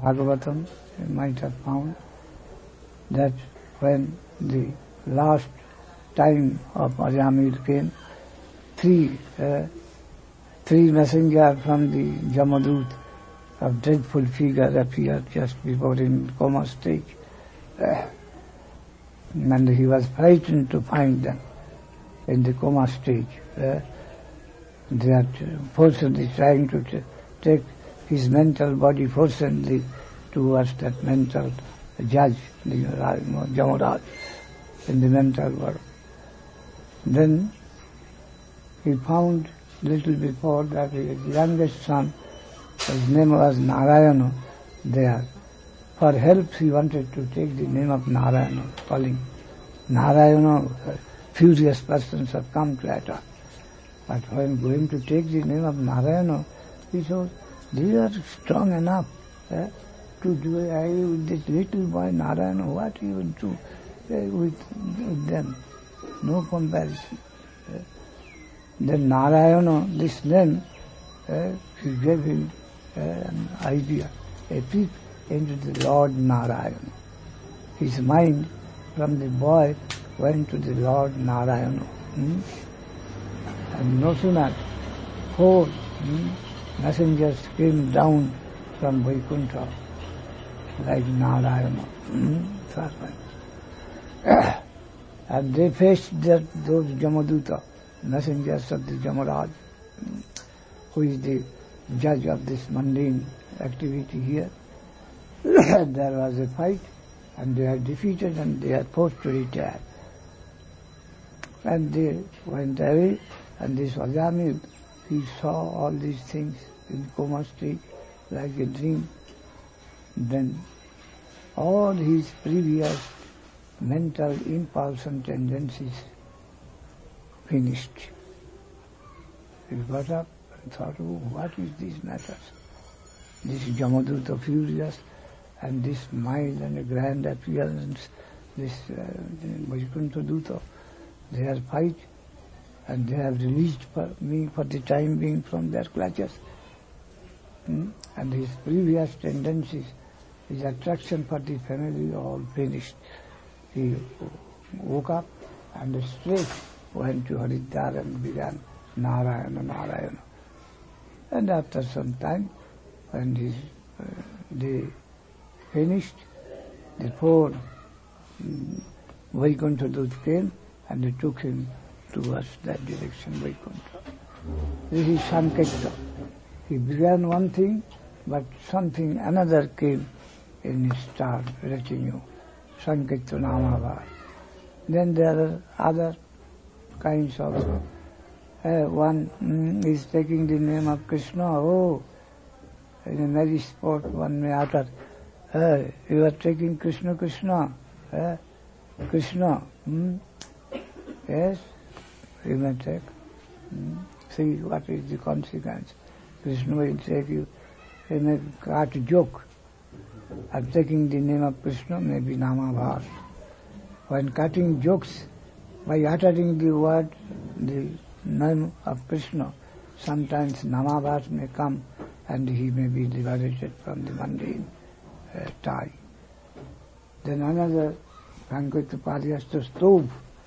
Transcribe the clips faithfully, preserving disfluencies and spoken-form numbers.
Bhagavatam, you might have found that when the last time of Ajamil came, three uh, three messengers from the Jamadut of dreadful figure appeared just before in coma stage. Uh, and he was frightened to find them in the coma stage. Uh, they are forcibly trying to t- take his mental body forcibly towards that mental judge, the Jamaraj, in the mental world. Then he found little before that his youngest son, his name was Narayana, there. For help he wanted to take the name of Narayana, calling Narayana, furious persons have come to attack. But when going to take the name of Narayana, he thought, these are strong enough eh, to do I, with this little boy Narayana, what he would do eh, with, with them. No comparison. Eh. Then Narayana, this name, eh, he gave him eh, an idea, a peep into the Lord Narayana. His mind from the boy went to the Lord Narayana. Hmm? And no sooner four hmm, messengers came down from Vaikuntha like Narayana. Hmm? And they faced that, those Jamaduta, messengers of the Jamaraj, who is the judge of this mundane activity here. There was a fight, and they are defeated, and they are forced to retire. And they went away, and this Ajamil, he saw all these things in coma state like a dream. Then all his previous mental impulse and tendencies finished. He got up and thought, oh, what is these matters? This Jamaduta furious, and this mild and grand appearance, this uh, Vaikuntha Duta, they are fight, and they have released for me for the time being from their clutches. Hmm? And his previous tendencies, his attraction for the family, all finished. He woke up and straight went to Haridwar and began Narayana, Narayana. And after some time, when his, uh, they finished, the four um, Vaikuntha Dut came and they took him towards that direction, Vaikuntha. This is Sankirtan. He began one thing, but something, another came in his star retinue, Sankirtan Namabhar. Then there are other kinds also. Uh, one mm, is taking the name of Krishna. Oh, in a merry sport one may utter, uh, you are taking Krishna, Krishna, uh, Krishna. Mm? Yes, you may take. Mm? See what is the consequence. Krishna will take you. He may cut a joke. I'm taking the name of Krishna, maybe Namabhas. When cutting jokes, by uttering the word, the name of Krishna, sometimes Namabhas may come and he may be liberated from the mundane uh, tie. Then another, Sankirtan Palyasta stove.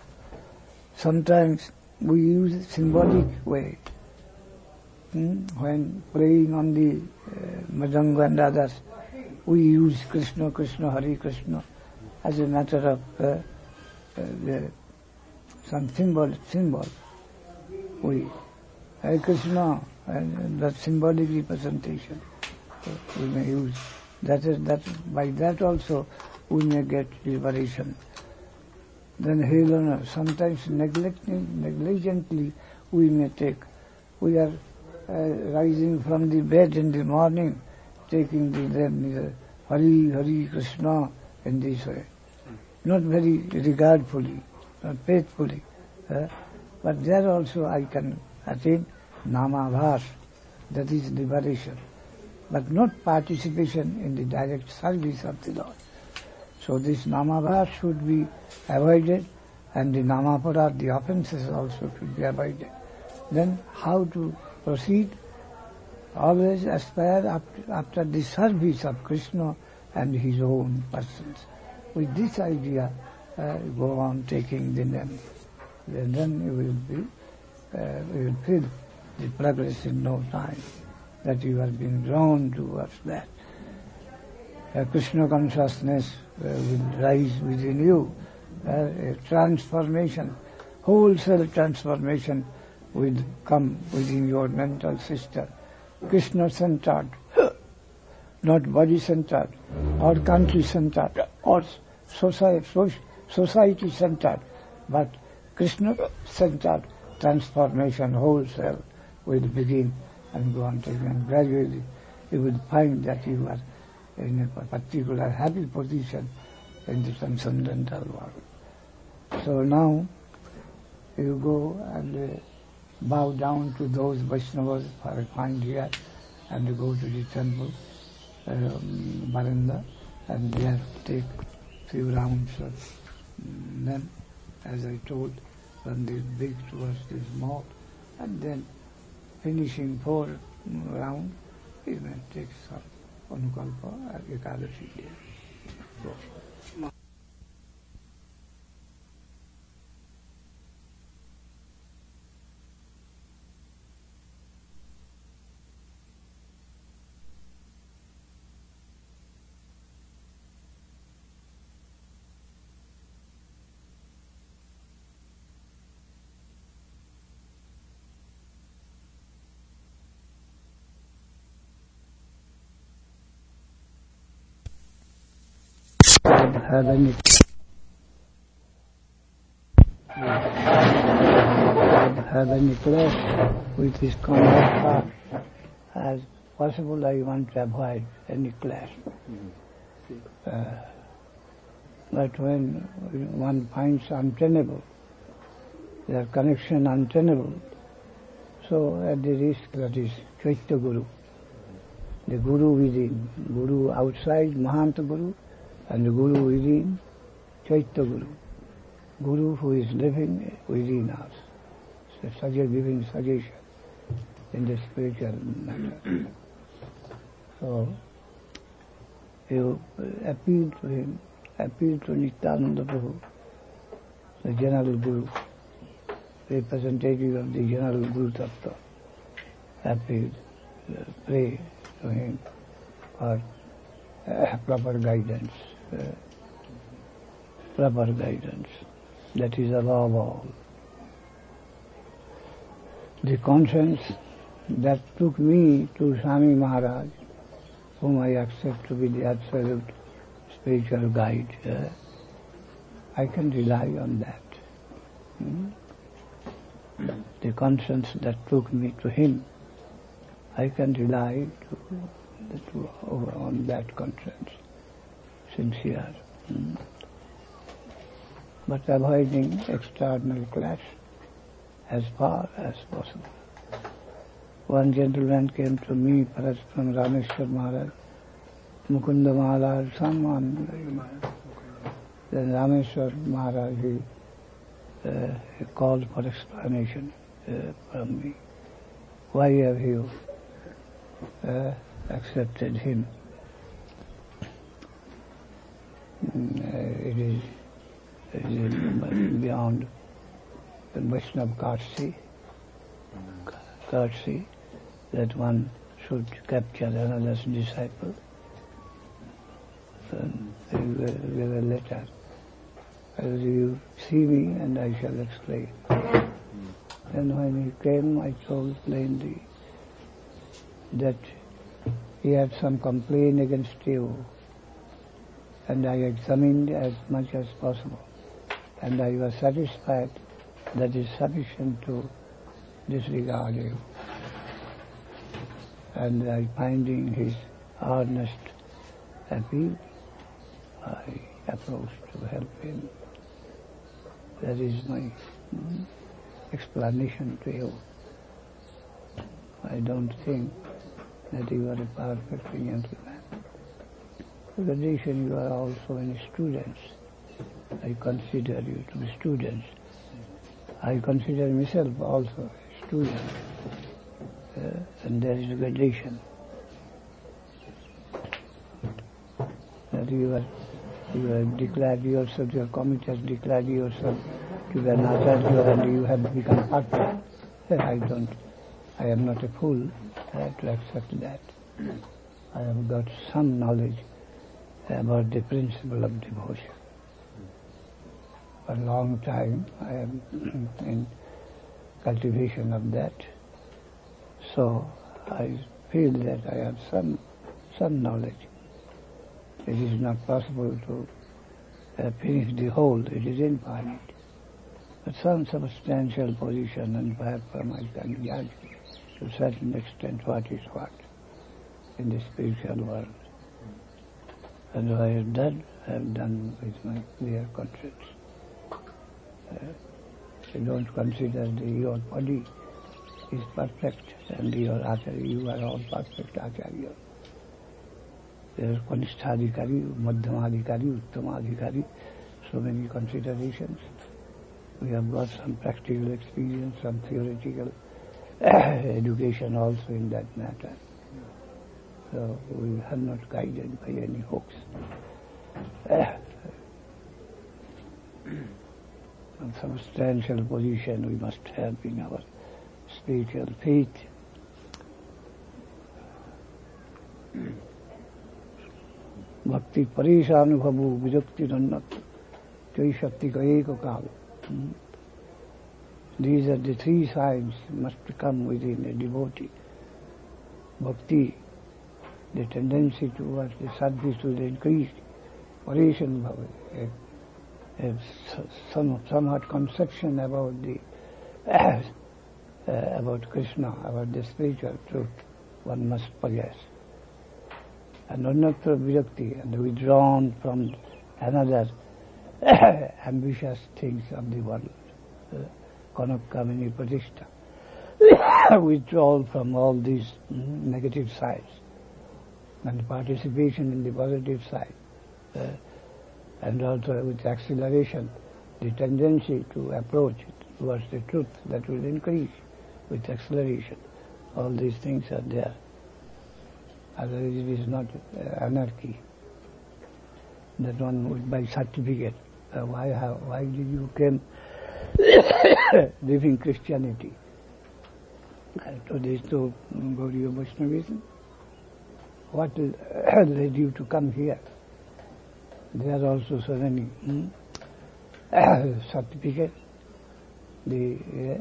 Sometimes we use symbolic way. Hmm? When praying on the uh, Madanga and others, we use Krishna, Krishna, Hare Krishna as a matter of uh, uh, the, some symbol, symbol. We, Hare Krishna, and that symbolic representation uh, we may use. That is, that by that also we may get liberation. Then Helena, sometimes neglecting, negligently we may take. We are uh, rising from the bed in the morning, taking the name Hari, Hari Krishna in this way. Not very regardfully, not faithfully. Uh, but there also I can attain Namabhas, that is liberation. But not participation in the direct service of the Lord. So this Namabhas should be avoided, and the Namapara, the offences also should be avoided. Then how to proceed? always aspire after, after the service of Krishna and his own persons. With this idea, uh, go on taking the name. And then you will be, uh, you will feel the progress in no time, that you have been drawn towards that. Uh, Krishna consciousness uh, will rise within you, uh, a transformation, wholesale transformation will come within your mental system. Krishna-centered, not body-centered, or country-centered, or society-centered, but Krishna-centered transformation wholesale will begin and go on taking. And gradually you will find that you are in a particular happy position in the transcendental world. So now you go and uh, bow down to those Vaishnavas who are found here, and you go to the temple, um, Varanda, and there take few rounds of um, then, as I told, from this big towards this small, and then finishing four rounds, you may take some Anukalpa or Ekadashi day. Go. Have any have any clash with his conduct path. As possible, I want to avoid any clash. Uh, but when one finds untenable, their connection untenable, so at the risk that is Chaitya Guru, the Guru within, Guru outside, Mahanta Guru, and the Guru within, Chaitya Guru, Guru who is living within us, so such a giving suggestion in the spiritual matter. So you appeal to him, appeal to Nityananda Prabhu, the General Guru, representative of the General Guru Tattva. Appeal, uh, pray to him for uh, proper guidance. Uh, proper guidance, that is above all. The conscience that took me to Swami Maharaj, whom I accept to be the absolute spiritual guide, uh, I can rely on that. Hmm? The conscience that took me to him, I can rely to, to, on that conscience. Sincere, hmm? But avoiding external clash as far as possible. One gentleman came to me, perhaps from Rameshwar Maharaj, Mukunda Maharaj, someone. Then Rameshwar Maharaj, he, uh, he called for explanation uh, from me. Why have you uh, accepted him? Uh, it is, it is beyond the Vaishnava courtesy, courtesy that one should capture another's disciple. So they give a letter. As you see me, and I shall explain. And when he came, I told plainly that he had some complaint against you. And I examined as much as possible. And I was satisfied that is sufficient to disregard you. And I finding his earnest appeal, I approached to help him. That is my mm, explanation to you. I don't think that you are a perfect gentleman. In addition, you are also in students. I consider you to be students. I consider myself also a student. uh, and there is a gradation. That you are, you have declared yourself, your committee has declared yourself to be an acharya and you have become perfect. I don't, I am not a fool I have to accept that. I have got some knowledge about the principle of devotion. For a long time I am in cultivation of that. So I feel that I have some some knowledge. It is not possible to uh, finish the whole, it is infinite. But some substantial position, and perhaps I can judge to a certain extent what is what in the spiritual world. And what I have done, I have done with my clear conscience. Uh, I don't consider that your body is perfect and your acharya, you are all perfect acharya. There are Kanisthadhikari, Madhyamadhikari, Uttamadhikari, so many considerations. We have got some practical experience, some theoretical education also in that matter. So we are not guided by any hooks. A substantial position we must have in our spiritual faith. Bhakti parishanubhavu virakti rannat jai shakti ka eka kala. These are the three sides must come within a devotee. Bhakti, the tendency towards the service will increase. Parishanubhavu, a, a some, somewhat conception about the uh, about Krishna, about the spiritual truth, one must possess. And annatra virakti, and withdrawn from another ambitious things of the world. Kanak Kamini Pratishta. Withdrawal from all these mm, negative sides and participation in the positive side. Uh, and also with acceleration, the tendency to approach it towards the truth that will increase with acceleration. All these things are there. Otherwise it is not uh, anarchy. That one would buy certificate. Uh, why, how, why did you come living Christianity? And to this to Gaudiya Vaishnavism. What led you to come here? There are also so many hmm, certificate. The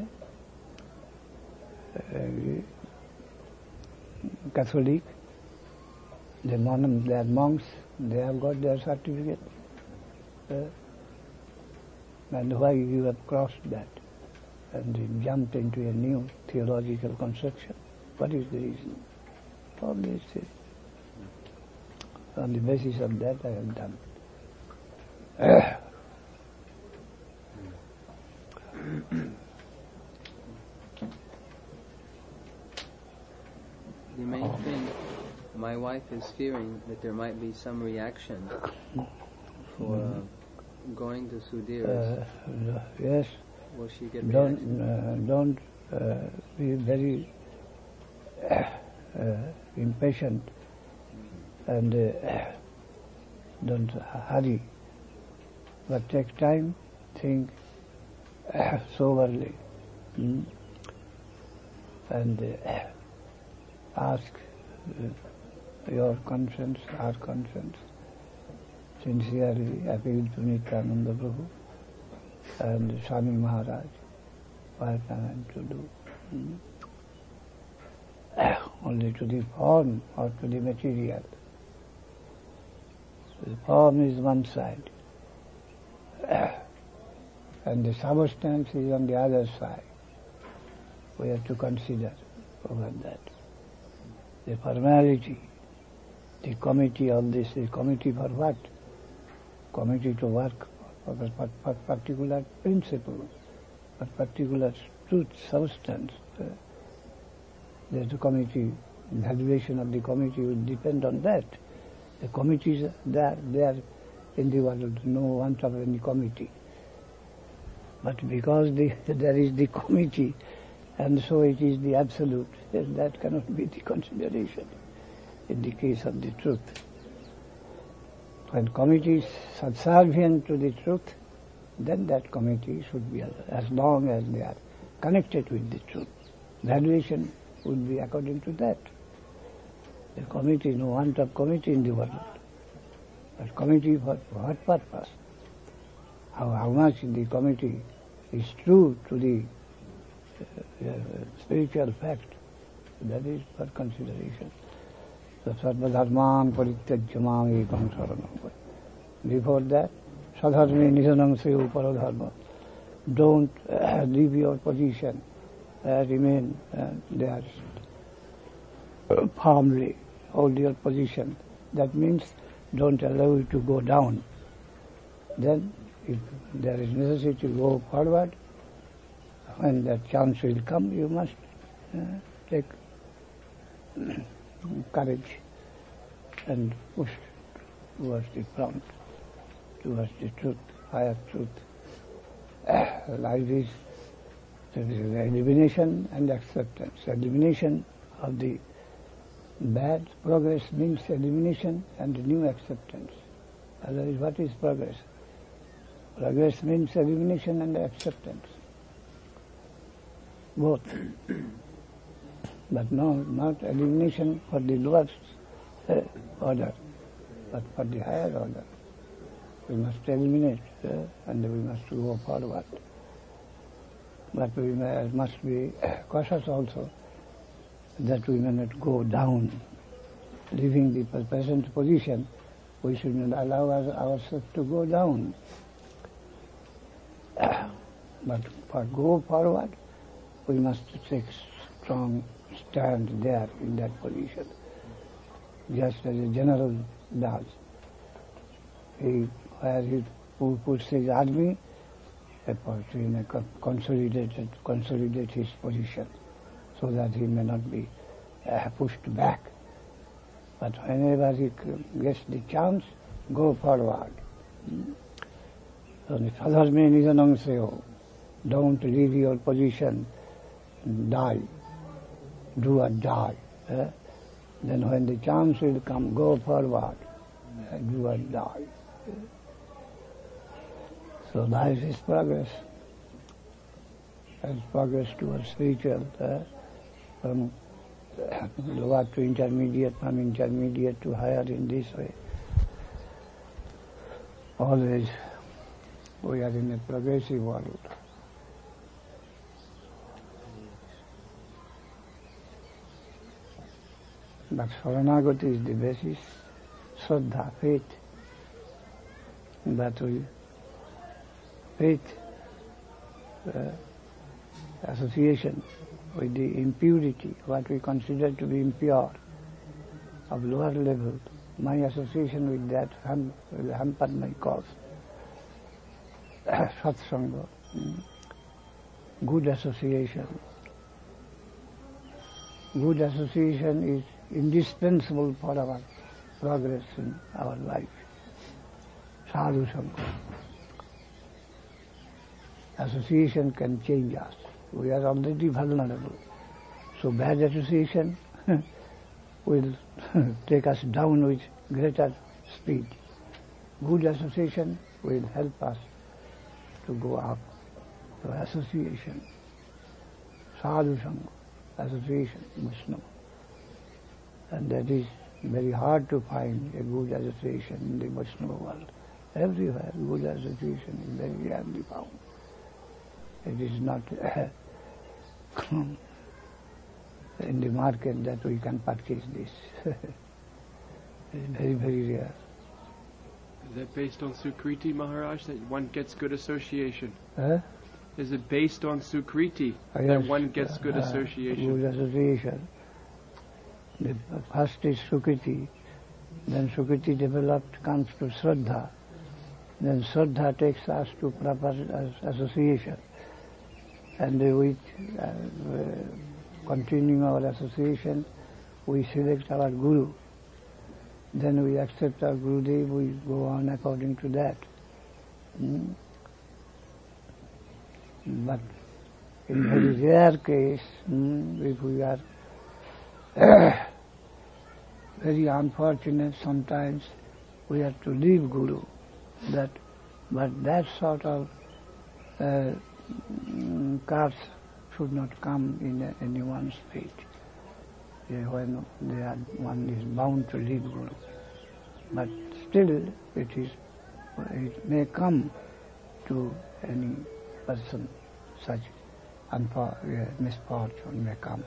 uh, uh, Catholic, the mon they are monks, they have got their certificate. Uh, and why you have crossed that and jumped into a new theological construction? What is the reason? All this is on the basis of that I have done. The main thing, my wife is fearing that there might be some reaction for uh, going to Sudhir's. Uh, yes. Will she get don't reaction? uh, don't uh, be very uh, uh, impatient and uh, don't hurry, but take time, think uh, soberly, hmm? and uh, ask uh, your conscience, our conscience, sincerely appeal to Nityananda Prabhu and Swami Maharaj, what am I to do? Hmm? Only to the form or to the material. The form is one side, and the substance is on the other side. We have to consider over that. The formality, the committee, all this, the committee for what? Committee to work for a particular principle, for particular truth, substance. Uh, the committee, valuation of the committee will depend on that. The committees, they are, they are in the world, no want of any committee. But because the, there is the committee, and so it is the absolute. And that cannot be the consideration in the case of the truth. When committee is subservient to the truth, then that committee should be, as long as they are connected with the truth. Valuation would be according to that. The committee, no want of committee in the world. But committee for what purpose? How, how much the committee is true to the uh, uh, spiritual fact, that is for consideration. Sarvadharman parityajya mam ekam saranam. Before that, sadharme nijanam seyo paradharma. Don't uh, leave your position, uh, remain uh, there uh, firmly, hold your position. That means don't allow it to go down. Then, if there is necessity to go forward, when that chance will come, you must uh, take courage and push towards the front, towards the truth, higher truth. Life is there is elimination and acceptance. Elimination of the bad, progress means elimination and new acceptance. Otherwise, what is progress? Progress means elimination and acceptance. Both. But no, not elimination for the lower uh, order, but for the higher order. We must eliminate uh, and we must go forward. But we may, must be cautious also that we may not go down. Leaving the present position, we should not allow us, ourselves to go down. But for go forward, we must take strong stand there in that position, just as a general does. He, where he puts his army, in a consolidated, consolidate his position, so that he may not be uh, pushed back. But whenever he gets the chance, go forward. So the sadharme nijanam seyo. Don't leave your position, die, do or die. Eh? Then when the chance will come, go forward, eh? do or die. So life is progress. As progress towards spiritual, eh? from lower to intermediate, from intermediate to higher in this way. Always we are in a progressive world. But Saranagati is the basis, Shraddha, faith. That we, faith, uh, association with the impurity, what we consider to be impure, of lower level, my association with that ham, will hamper my cause. Satsanga, good association. Good association is indispensable for our progress in our life. Sadhu Sangha. Association can change us. We are already vulnerable. So bad association will take us down with greater speed. Good association will help us to go up. So association, Sadhu Sangha, association, Vaishnava. And that is very hard to find a good association in the Vaishnava world. Everywhere good association is very rarely found. It is not uh, in the market that we can purchase this. It's very, very rare. Is that based on Sukriti, Maharaj, that one gets good association? Huh? Is it based on Sukriti, Oh, yes, that one gets good uh, association? Good association. The first is Sukriti, then Sukriti developed comes to Shraddha, then Shraddha takes us to proper association, and with uh, uh, continuing our association, we select our Guru. Then we accept our Gurudev, we go on according to that. Mm. But in very rare case, mm, if we are very unfortunate, sometimes we have to leave Guru. That, but that sort of uh, curse should not come in anyone's speech. When they are, one is bound to leave Guru. But still, it is, it may come to any person, such unfor- uh, misfortune may come.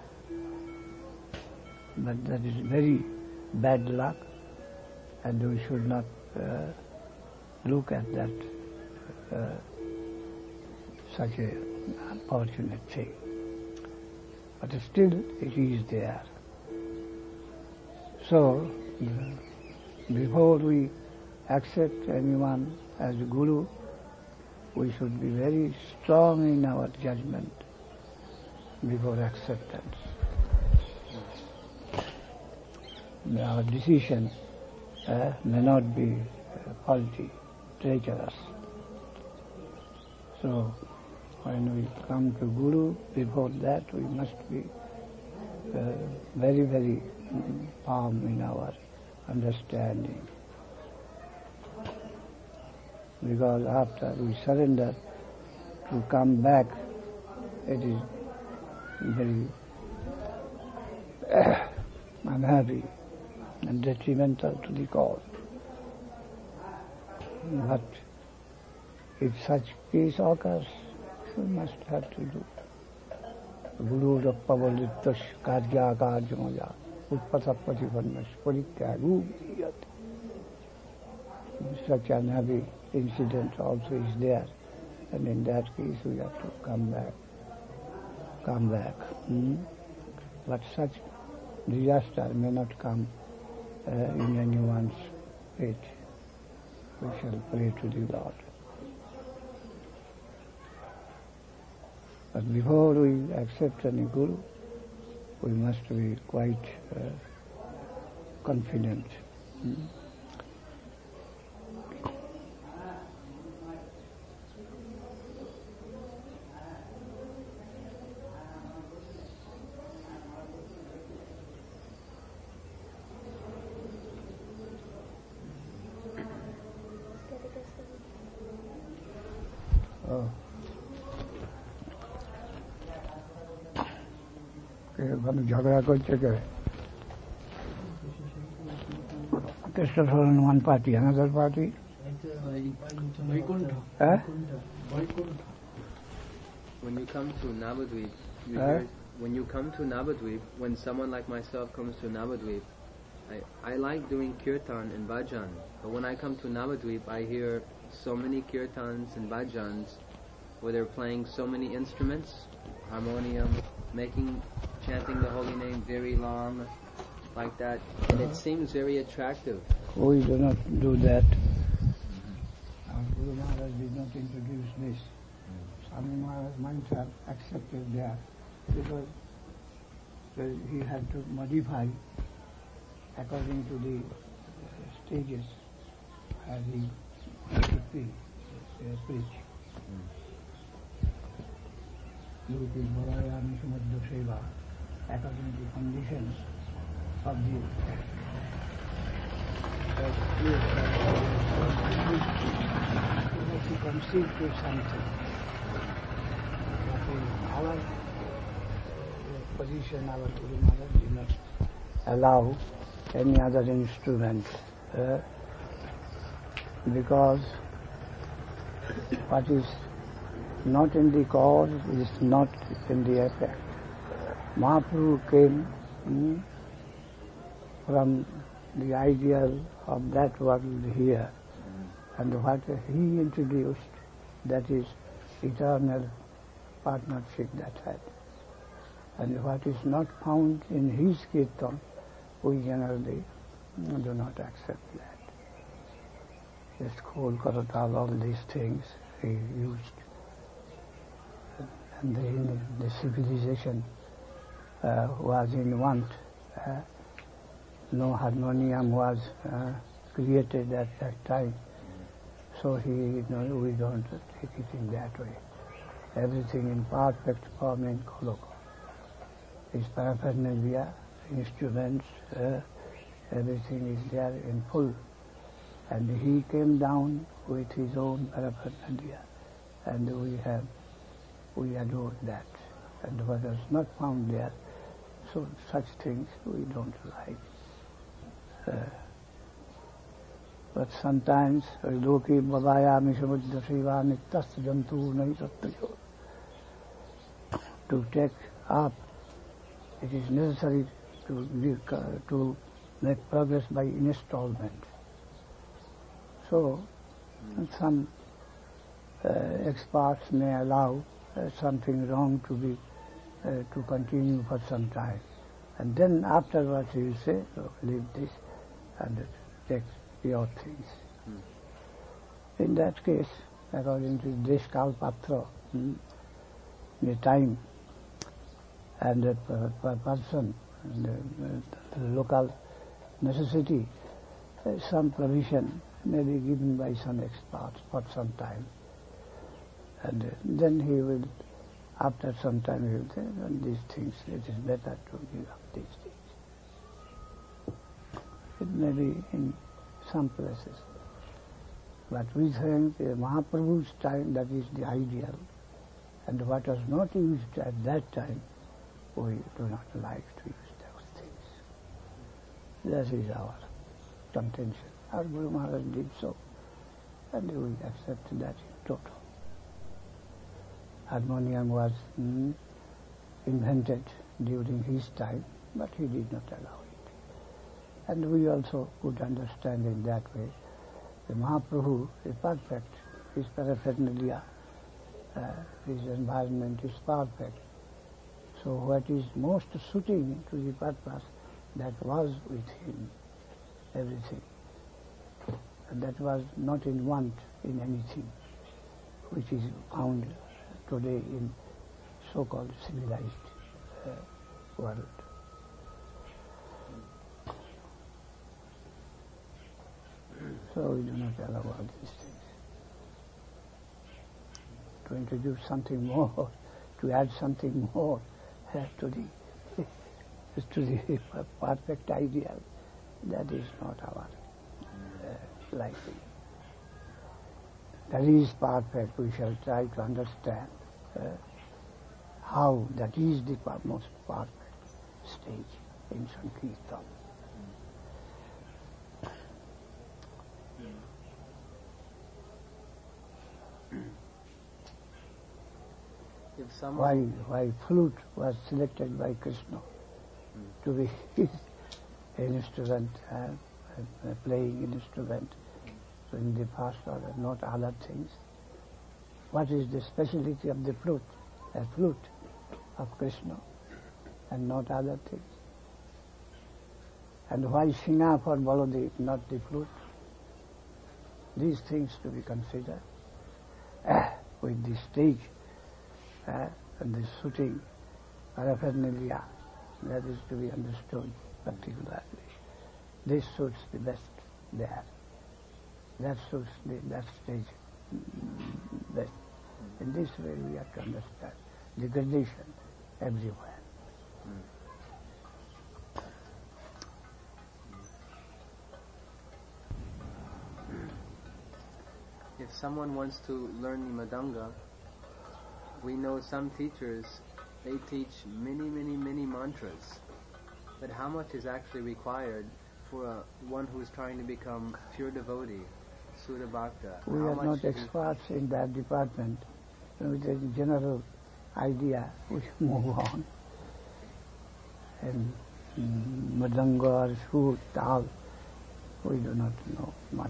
But that is very bad luck, and we should not uh, look at that uh, such a unfortunate thing. But still, it is there. So, uh, before we accept anyone as a Guru, we should be very strong in our judgment before acceptance. Our decision uh, may not be uh, faulty, treacherous. So, when we come to Guru, before that we must be uh, very, very firm in our understanding. Because after we surrender, to come back, it is very uh, unhappy and detrimental to the cause. But if such case occurs, we must have to do. Guru Rappavalittas Karya Karjamaja Utpatapativannas Parityagu. Such an unhappy incident also is there, and in that case we have to come back. Come back. Hmm? But such disaster may not come uh, in anyone's fate. We shall pray to the Lord. But before we accept any Guru, we must be quite uh, confident. Hmm? Oh. Jhagara করছে কে? Krishna in one party, another party? Huh? When you come to Navadvip, you Huh? hear, when you come to Navadvip, when someone like myself comes to Navadvip, I, I like doing kirtan and bhajan, but when I come to Navadvip, I hear so many kirtans and bhajans where they're playing so many instruments, harmonium, making, chanting the holy name very long, like that, and it seems very attractive. We do not do that. Our Guru Maharaj did not introduce this. Swami Maharaj might have accepted that because uh, he had to modify according to the uh, stages as he should be, uh, preach. Luti Bharaya Nishumadda Seva, according to conditions of the to conceive to something. But in our position, our Guru Maharaj did not allow any other instrument uh, because what is not in the cause is not in the effect. Mahaprabhu came mm, from the ideal of that world here, and what he introduced, that is eternal partnership that had. And what is not found in his kirtan, we generally do not accept that. Just Khol Karatal, all these things he used. And the, the civilization uh, was in want. Uh, no harmonium was uh, created at that time. So he, you know, we don't take it in that way. everything in perfect form in Golok. His paraphernalia, instruments, uh, everything is there in full. And he came down with his own paraphernalia, and we have, we adore that. And what is not found there, so such things we don't like. Uh, but sometimes, Loki Bhavayami Samudra Shiva Niktas Jantu Nai Sattvayo. To take up, it is necessary to, to make progress by installment. So, some uh, experts may allow uh, something wrong to be uh, to continue for some time, and then afterwards you say, oh, leave this and take your things. Hmm. In that case, according to Deshkalpatra, hmm, the time and the per person, and the, the local necessity, uh, some provision may be given by some experts for some time. And uh, then he will, after some time, he will say, on these things, it is better to give up these things. It may be in some places. But we think the Mahaprabhu's time, that is the ideal. And what was not used at that time, we do not like to use those things. That is our contention. Our Guru Maharaj did so, and we accept that in total. Harmonium was mm, invented during his time, but he did not allow it. And we also could understand in that way. The Mahaprabhu is perfect, his paraphernalia, uh, his environment is perfect. So what is most suiting to the purpose, that was with him, everything. And that was not in want in anything, which is found today in so-called civilized uh, world. So we do not allow all these things. To introduce something more, to add something more uh, to the to the perfect ideal, that is not our uh, liking. That is perfect. We shall try to understand uh, how that is the most perfect stage in Sankirtan. If someone why why flute was selected by Krishna mm. to be his instrument, uh, uh, playing instrument, so in the first order, not other things. What is the speciality of the flute? A flute of Krishna, and not other things. And why Singha for Baladev, not the flute? These things to be considered uh, with the stage uh, and the shooting paraphernalia, that is to be understood particularly. This suits the best there. That suits the, that stage best. In this way we have to understand the gradation everywhere. If someone wants to learn the Madanga, we know some teachers, they teach many, many, many mantras. But how much is actually required for a, one who is trying to become pure devotee, Sudha Bhakta? We how are much not experts in that department. With a general idea, we move on. And mm, Madanga or Sur, Tal, we do not know much.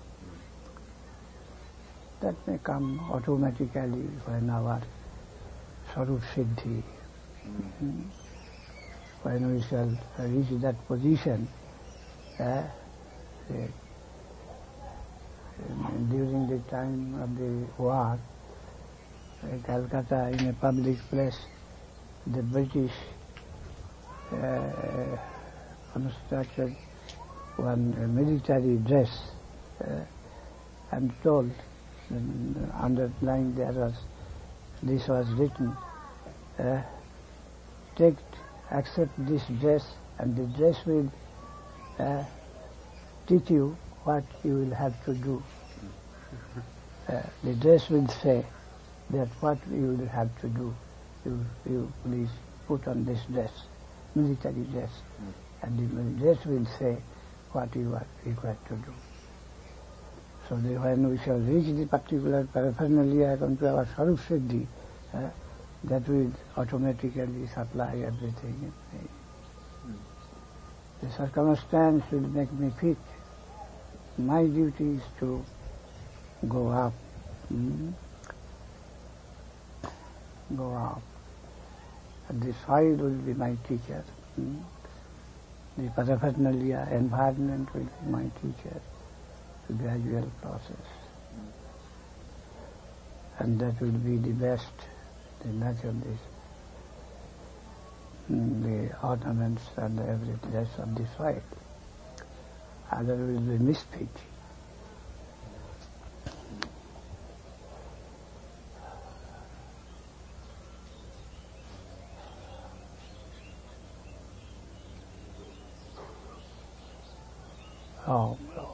That may come automatically when our Sarup Siddhi, mm. when we shall reach that position, uh, uh, during the time of the war, in Calcutta, in a public place, the British uh, constructed one uh, military dress. Uh, I'm told, and underlying there was this was written, uh, take, accept this dress, and the dress will uh, teach you what you will have to do. Uh, the dress will say that what you will have to do. You, you please put on this dress, military dress, mm. and the dress will say what you are required to do. So the, when we shall reach the particular paraphernalia according to our Sarup Siddhi, uh, that will automatically supply everything. Mm. The circumstance will make me fit. My duty is to go up. Mm. Go up. And the soil will be my teacher. Mm. The paraphernalia, environment will be my teacher. The gradual process. Mm. And that will be the best, the natural, mm, the ornaments and every dress of the soil. Other will be misfit. Oh, no.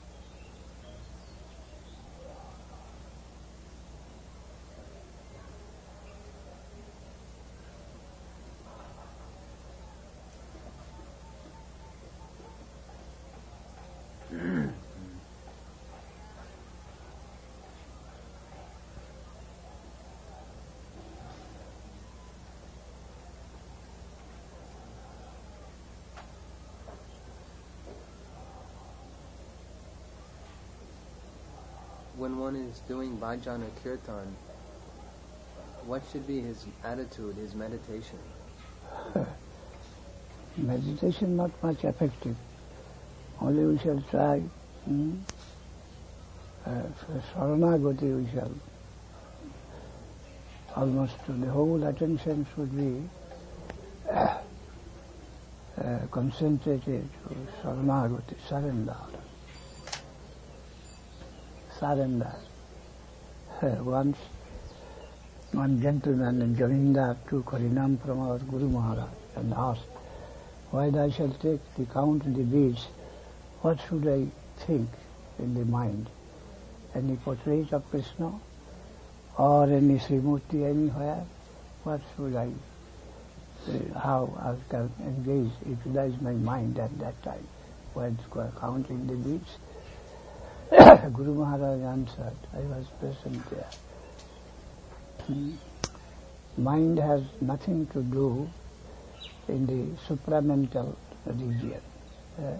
When one is doing bhajan or kirtan, what should be his attitude, his meditation? Meditation not much effective. Only we shall try. Hmm? Uh, for Saranagati we shall. Almost the whole attention should be uh, uh, concentrated to Saranagati, surrender. Surrender. Uh, once one gentleman in Jamindar took Harinam from our Guru Maharaj and asked, why I shall take the count the beads, what should I think in the mind? Any portrait of Krishna or any Srimurti anywhere? What should I, uh, how I can engage, utilize my mind at that time when counting the beads? Guru Maharaj answered, I was present there. Hmm. Mind has nothing to do in the supramental region. Uh,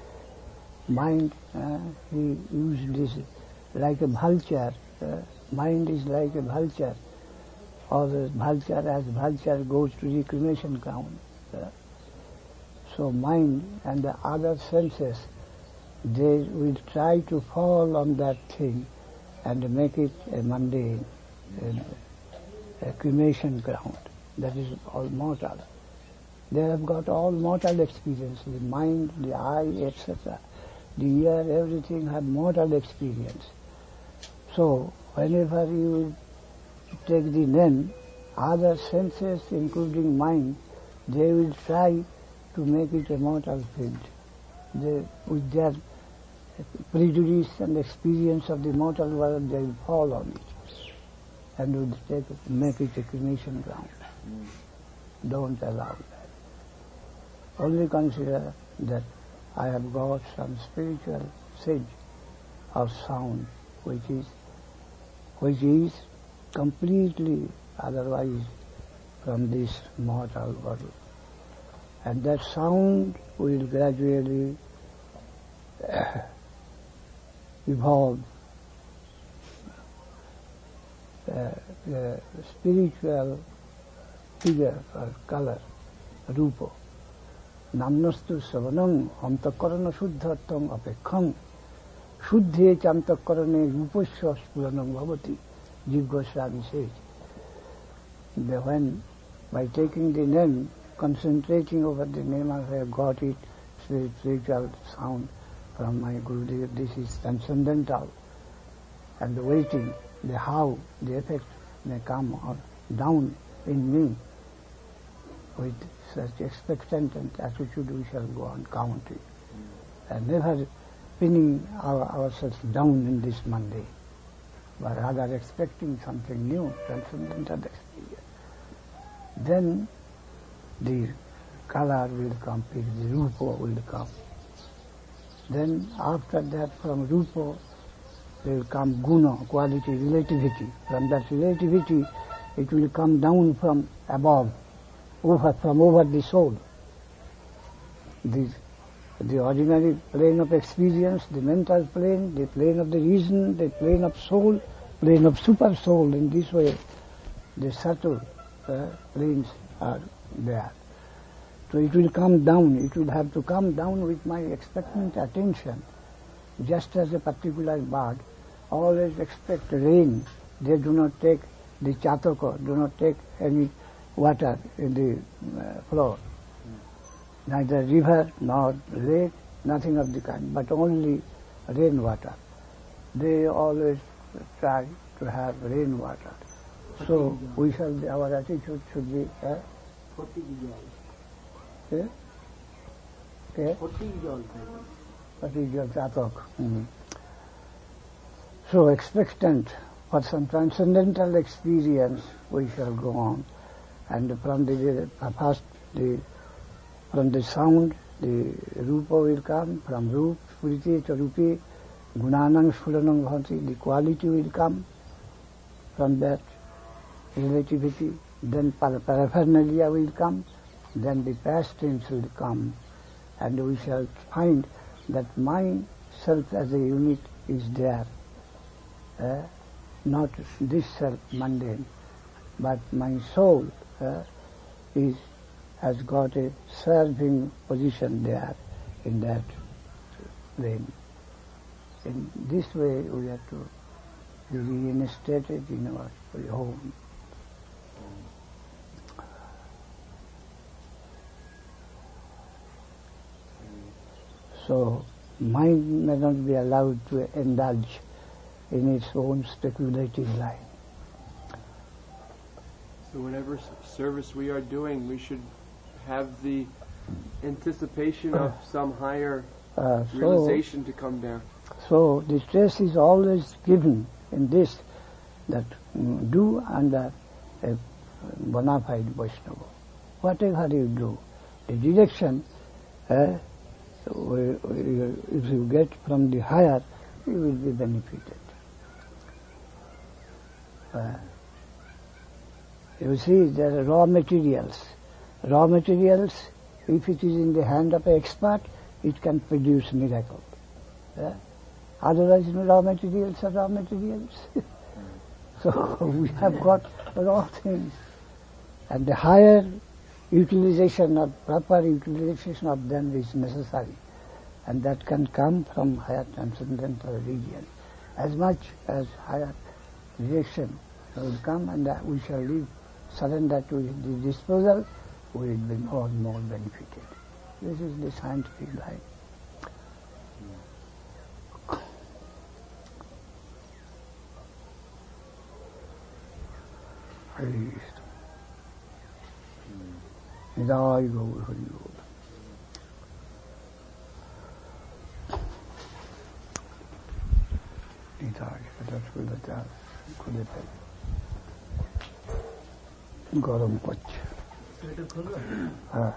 mind, uh, he used this like a vulture. Uh, mind is like a vulture. Or the vulture, as vulture goes to the cremation ground. Uh, so mind and the other senses, they will try to fall on that thing and make it a mundane, a, a cremation ground. That is all mortal. They have got all mortal experience. The mind, the eye, et cetera. The ear, everything have mortal experience. So, whenever you take the name, other senses, including mind, they will try to make it a mortal field. They, with their prejudice and experience of the mortal world, they will fall on it and will take it, make it a cremation ground. Mm. Don't allow that. Only consider that I have got some spiritual sedge of sound which is which is completely otherwise from this mortal world. And that sound will gradually uh, evolve uh, the spiritual figure or color, rupa. Namnastu savanam antakarana shuddhartam apekham shuddhe chantakarane rupasya spuranam bhavati. Jiva Goswami says that when by taking the name, concentrating over the name, I have got it, spiritual sound from my Gurudev, this is transcendental. And the waiting, the how, the effect may come or down in me. With such expectant attitude we shall go on counting, and never pinning our, ourselves down in this Monday, but rather expecting something new, transcendental experience. Then the color will come, the rupa will come. Then after that from rupa there will come guna, quality, relativity. From that relativity it will come down from above, over from over the soul. The, the ordinary plane of experience, the mental plane, the plane of the reason, the plane of soul, plane of super soul. In this way the subtle uh, planes are there. So it will come down, it will have to come down with my expectant attention. Just as a particular bird always expect rain, they do not take the chataka, do not take any water in the uh, floor. Neither river nor lake, nothing of the kind, but only rainwater. They always try to have rainwater. So we shall be, our attitude should be uh, yeah? Yeah? Mm. So expectant for some transcendental experience we shall go on, and from the first the from the sound the rupa will come, from rup spriti charupi gunanang sfuranang bhavanti, the quality will come, from that relativity, then paraphernalia will come, then the past tense will come, and we shall find that my self as a unit is there, uh, not this self mundane, but my soul uh, is has got a serving position there in that plane. In this way we have to be reinstated in our home. So mind may not be allowed to indulge in its own speculative line. So whatever service we are doing, we should have the anticipation of some higher uh, so, realization to come down. So the stress is always given in this, that mm, do under a bona fide Vaishnava. Whatever you do, the direction, uh, if you get from the higher, you will be benefited. Uh, you see, there are raw materials. Raw materials, if it is in the hand of an expert, it can produce miracle. Uh, otherwise, you know, raw materials are raw materials. So we have got raw things. And the higher utilization of, proper utilization of them is necessary. And that can come from higher transcendental region. As much as higher direction will come, and that we shall leave, surrender to the disposal, we will be more and more benefited. This is the scientific line. Hare Krishna. Nidai Gaur Hari Gaur. Nidai, that's good at that. Good at that. Garam Pach. हाँ.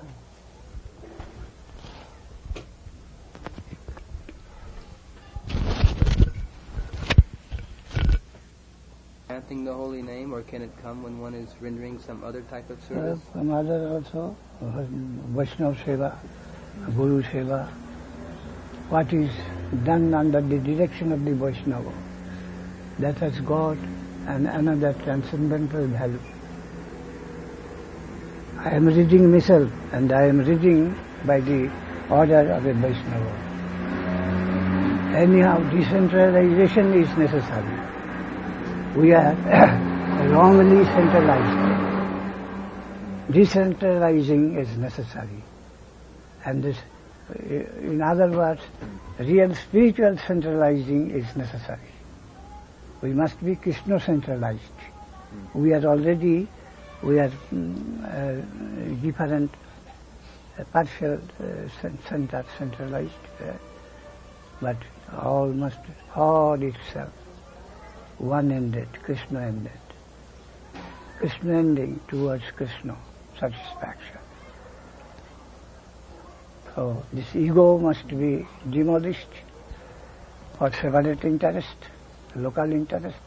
Chanting the holy name, or can it come when one is rendering some other type of service? Uh, some other also, Vaishnava Seva, Guru Seva, what is done under the direction of the Vaishnava, that has got an, another transcendental value. I am reading myself, and I am reading by the order of a Vaishnava. Anyhow, decentralization is necessary. We are wrongly centralized. Decentralizing is necessary. And this, in other words, real spiritual centralizing is necessary. We must be Krishna centralized. Mm. We are already, we are mm, uh, different, uh, partial uh, center, centralized, uh, but all must for itself, one-ended, Krishna-ended. Krishna ending towards Krishna, satisfaction. So this ego must be demolished for separate interest, local interest.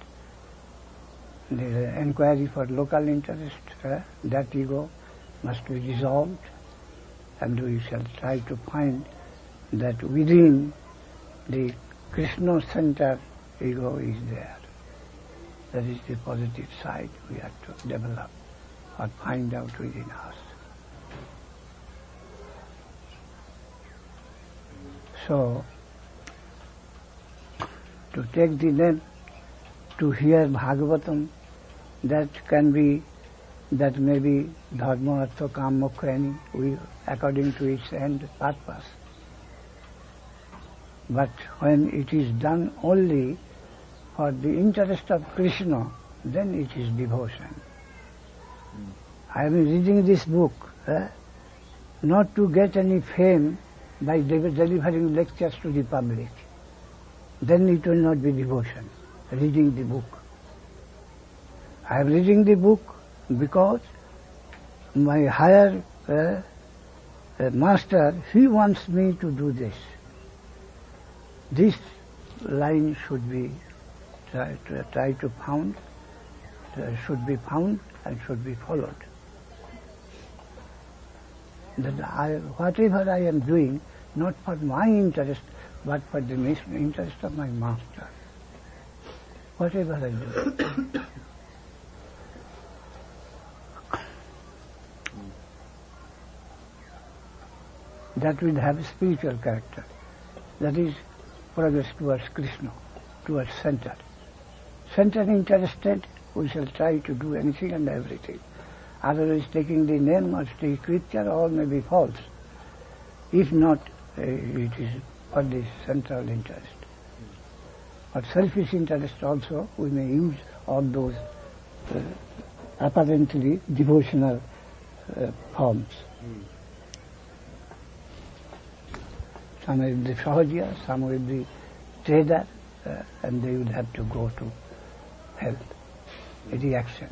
The inquiry for local interest, uh, that ego must be dissolved, and we shall try to find that within the Krishna-centered ego is there. That is the positive side we have to develop or find out within us. So, to take the name, to hear Bhagavatam, that can be, that may be dharma, artha, kam, moksha, any, we, according to its end purpose. But when it is done only for the interest of Krishna, then it is devotion. Mm. I am reading this book, eh, not to get any fame by de- delivering lectures to the public. Then it will not be devotion, reading the book. I am reading the book because my higher uh, uh, master, he wants me to do this. This line should be try to, try to found, uh, should be found and should be followed. That I, whatever I am doing, not for my interest, but for the interest of my master. Whatever I do. That will have a spiritual character. That is progress towards Krishna, towards center. Center interested, we shall try to do anything and everything. Otherwise, taking the name or the scripture, all may be false. If not, uh, it is for the central interest. For selfish interest also, we may use all those uh, apparently devotional uh, forms. Mm. Some will be Sahaja, some will be trader, uh, and they will have to go to hell, a reaction.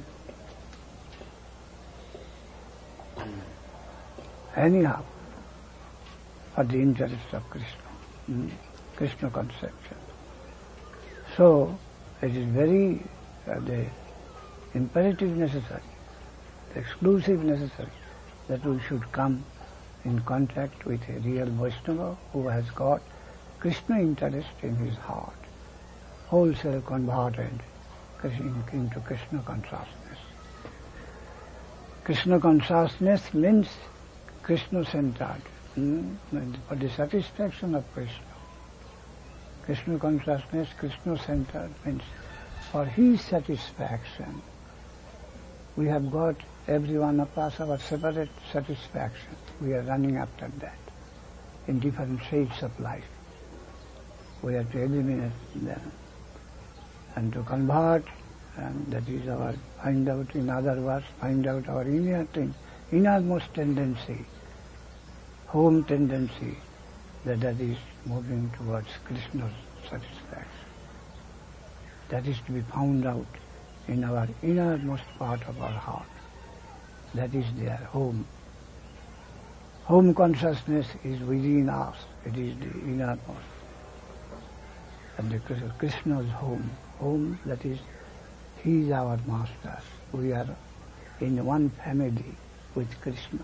Mm. Anyhow, for the interest of Krishna, mm, Krishna conception. So, it is very, uh, the imperative necessary, the exclusive necessary, that we should come in contact with a real Vaishnava who has got Krishna interest in his heart, wholesale converted into Krishna consciousness. Krishna consciousness means Krishna-centered, hmm? for the satisfaction of Krishna. Krishna consciousness, Krishna-centered means for his satisfaction. We have got every one of us our separate satisfaction. We are running after that in different shades of life. We have to eliminate them and to convert, and that is our, find out, in other words, find out our inner thing, innermost tendency, home tendency, that that is moving towards Krishna's satisfaction. That is to be found out in our innermost part of our heart. That is their home. Home consciousness is within us. It is the innermost. And the Krishna's home. Home, that is, he is our master. We are in one family with Krishna.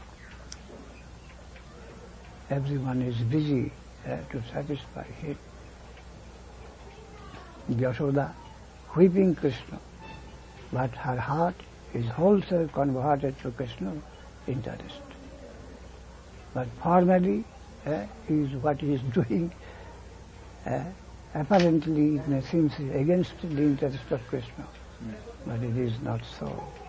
Everyone is busy uh, to satisfy him. Yashoda, whipping Krishna, but her heart is wholesale converted to Krishna's interest. But formally, uh, he is what he is doing, uh, apparently it may seem against the interest of Krishna, mm. but it is not so.